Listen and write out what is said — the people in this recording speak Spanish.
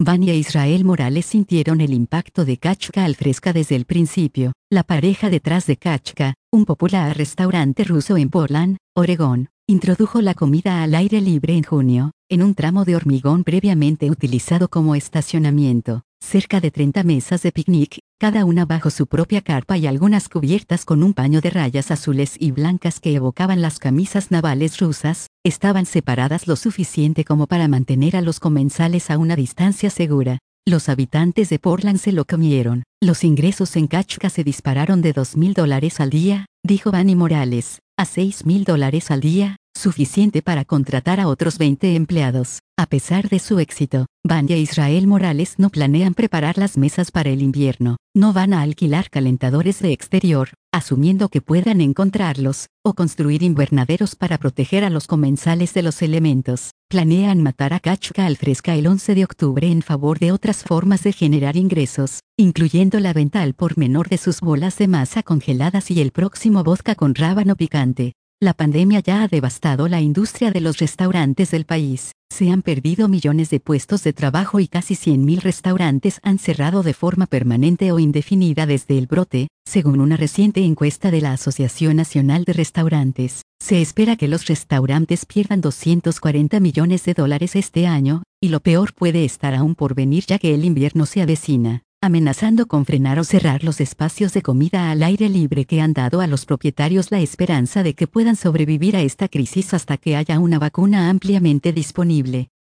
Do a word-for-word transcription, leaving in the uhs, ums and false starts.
Vania e Israel Morales sintieron el impacto de Kachka al Fresca desde el principio. La pareja detrás de Kachka, un popular restaurante ruso en Portland, Oregón, introdujo la comida al aire libre en junio, en un tramo de hormigón previamente utilizado como estacionamiento. Cerca de treinta mesas de picnic, cada una bajo su propia carpa y algunas cubiertas con un paño de rayas azules y blancas que evocaban las camisas navales rusas, estaban separadas lo suficiente como para mantener a los comensales a una distancia segura. Los habitantes de Portland se lo comieron. Los ingresos en Kachka se dispararon de dos mil dólares al día, dijo Vania Morales, a seis mil dólares al día, suficiente para contratar a otros veinte empleados. A pesar de su éxito, Vania e Israel Morales no planean preparar las mesas para el invierno. No van a alquilar calentadores de exterior, asumiendo que puedan encontrarlos, o construir invernaderos para proteger a los comensales de los elementos. Planean matar a Kachka al Fresca el once de octubre en favor de otras formas de generar ingresos, incluyendo la venta al por menor de sus bolas de masa congeladas y el próximo vodka con rábano picante. La pandemia ya ha devastado la industria de los restaurantes del país. Se han perdido millones de puestos de trabajo y casi cien mil restaurantes han cerrado de forma permanente o indefinida desde el brote, según una reciente encuesta de la Asociación Nacional de Restaurantes. Se espera que los restaurantes pierdan doscientos cuarenta millones de dólares este año, y lo peor puede estar aún por venir ya que el invierno se avecina, amenazando con frenar o cerrar los espacios de comida al aire libre que han dado a los propietarios la esperanza de que puedan sobrevivir a esta crisis hasta que haya una vacuna ampliamente disponible.